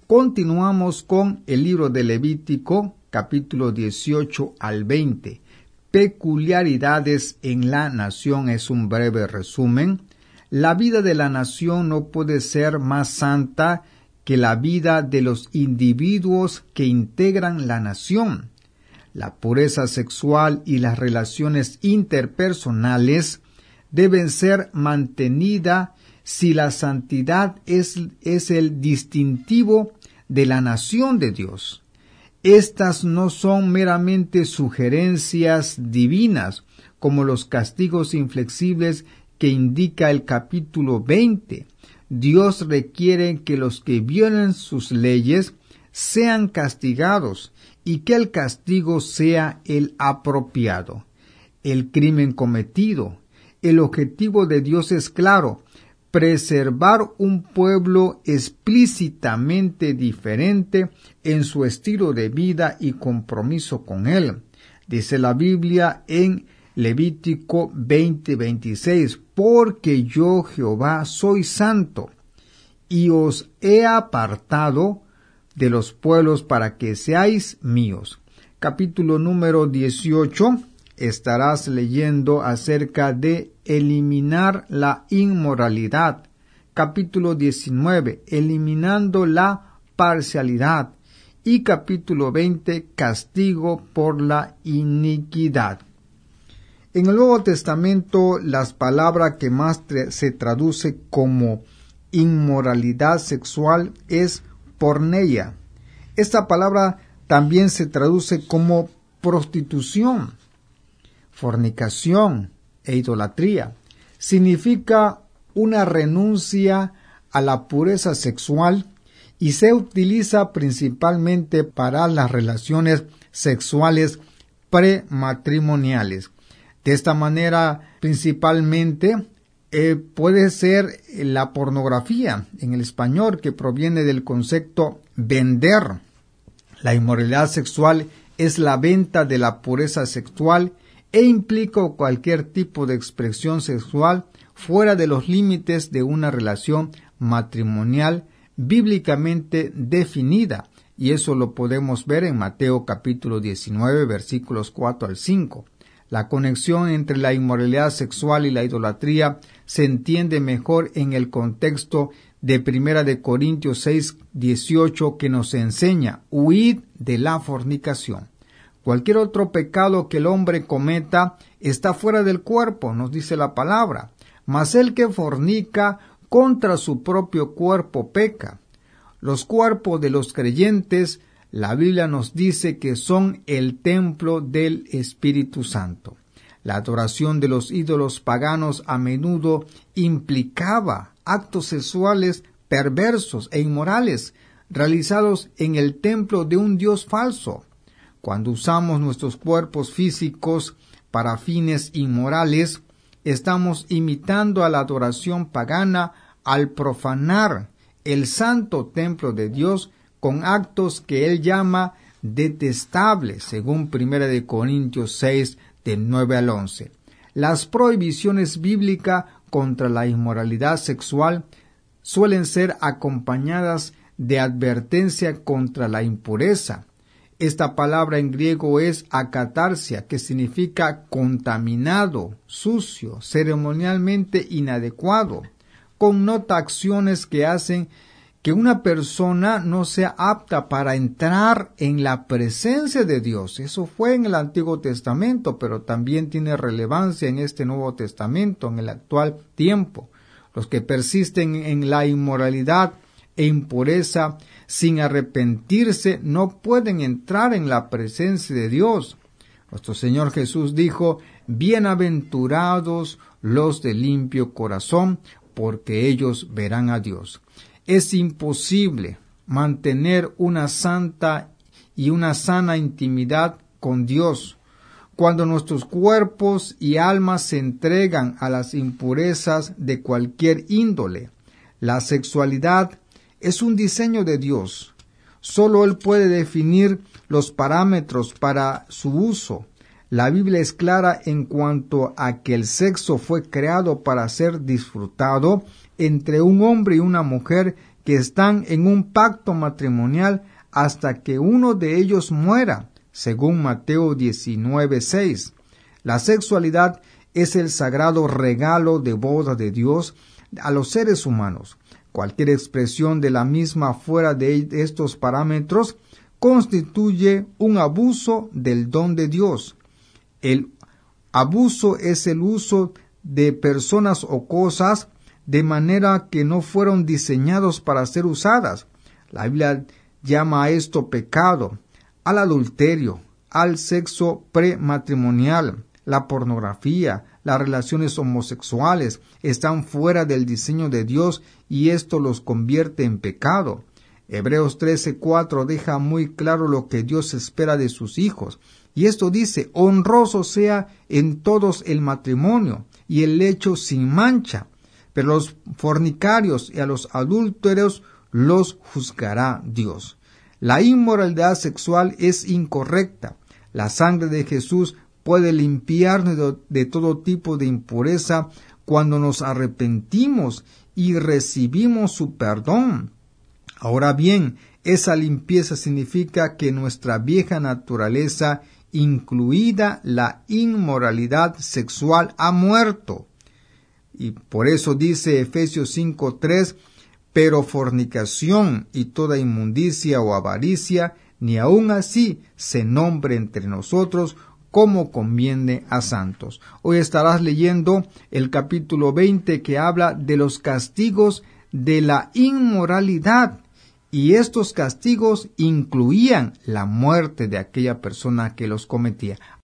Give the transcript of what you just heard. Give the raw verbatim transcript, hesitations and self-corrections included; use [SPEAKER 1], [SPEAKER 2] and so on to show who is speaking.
[SPEAKER 1] Continuamos con el libro de Levítico, capítulo dieciocho al veinte. Peculiaridades en la nación es un breve resumen. La vida de la nación no puede ser más santa que la vida de los individuos que integran la nación. La pureza sexual y las relaciones interpersonales deben ser mantenidas si la santidad es, es el distintivo de la nación de Dios. Estas no son meramente sugerencias divinas, como los castigos inflexibles que indica el capítulo veinte. Dios requiere que los que violen sus leyes sean castigados y que el castigo sea el apropiado. El crimen cometido. El objetivo de Dios es claro: preservar un pueblo explícitamente diferente en su estilo de vida y compromiso con él. Dice la Biblia en Levítico veinte veintiséis, porque yo Jehová soy santo, y os he apartado de los pueblos para que seáis míos. Capítulo número dieciocho, estarás leyendo acerca de eliminar la inmoralidad. Capítulo diecinueve, eliminando la parcialidad. Y capítulo veinte, castigo por la iniquidad. En el Nuevo Testamento, las palabras que más se traduce como inmoralidad sexual es porneia. Esta palabra también se traduce como prostitución, fornicación e idolatría. Significa una renuncia a la pureza sexual y se utiliza principalmente para las relaciones sexuales prematrimoniales. De esta manera, principalmente, eh, puede ser la pornografía en el español, que proviene del concepto vender. La inmoralidad sexual es la venta de la pureza sexual e implica cualquier tipo de expresión sexual fuera de los límites de una relación matrimonial bíblicamente definida, y eso lo podemos ver en Mateo capítulo diecinueve, versículos cuatro al cinco. La conexión entre la inmoralidad sexual y la idolatría se entiende mejor en el contexto de Primera de Corintios seis dieciocho, que nos enseña: huid de la fornicación. Cualquier otro pecado que el hombre cometa está fuera del cuerpo, nos dice la palabra, mas el que fornica contra su propio cuerpo peca. Los cuerpos de los creyentes, la Biblia nos dice que son el templo del Espíritu Santo. La adoración de los ídolos paganos a menudo implicaba actos sexuales perversos e inmorales realizados en el templo de un Dios falso. Cuando usamos nuestros cuerpos físicos para fines inmorales, estamos imitando a la adoración pagana al profanar el santo templo de Dios con actos que él llama detestables, según Primera de Corintios seis, del nueve al once. Las prohibiciones bíblicas contra la inmoralidad sexual suelen ser acompañadas de advertencia contra la impureza. Esta palabra en griego es akatarsia, que significa contaminado, sucio, ceremonialmente inadecuado. Connota acciones que hacen que una persona no sea apta para entrar en la presencia de Dios. Eso fue en el Antiguo Testamento, pero también tiene relevancia en este Nuevo Testamento, en el actual tiempo. Los que persisten en la inmoralidad e impureza sin arrepentirse no pueden entrar en la presencia de Dios. Nuestro Señor Jesús dijo: bienaventurados los de limpio corazón, porque ellos verán a Dios. Es imposible mantener una santa y una sana intimidad con Dios cuando nuestros cuerpos y almas se entregan a las impurezas de cualquier índole. La sexualidad es un diseño de Dios. Solo Él puede definir los parámetros para su uso. La Biblia es clara en cuanto a que el sexo fue creado para ser disfrutado entre un hombre y una mujer que están en un pacto matrimonial hasta que uno de ellos muera, según Mateo diecinueve seis. La sexualidad es el sagrado regalo de boda de Dios a los seres humanos. Cualquier expresión de la misma fuera de estos parámetros constituye un abuso del don de Dios. El abuso es el uso de personas o cosas de manera que no fueron diseñados para ser usadas. La Biblia llama a esto pecado, al adulterio, al sexo prematrimonial, la pornografía, las relaciones homosexuales están fuera del diseño de Dios y esto los convierte en pecado. Hebreos trece cuatro deja muy claro lo que Dios espera de sus hijos. Y esto dice, honroso sea en todos el matrimonio y el lecho sin mancha, pero los fornicarios y a los adúlteros los juzgará Dios. La inmoralidad sexual es incorrecta. La sangre de Jesús puede limpiarnos de, de todo tipo de impureza cuando nos arrepentimos y recibimos su perdón. Ahora bien, esa limpieza significa que nuestra vieja naturaleza, incluida la inmoralidad sexual, ha muerto. Y por eso dice Efesios cinco tres, pero fornicación y toda inmundicia o avaricia, ni aun así se nombre entre nosotros como conviene a santos. Hoy estarás leyendo el capítulo veinte que habla de los castigos de la inmoralidad. Y estos castigos incluían la muerte de aquella persona que los cometía.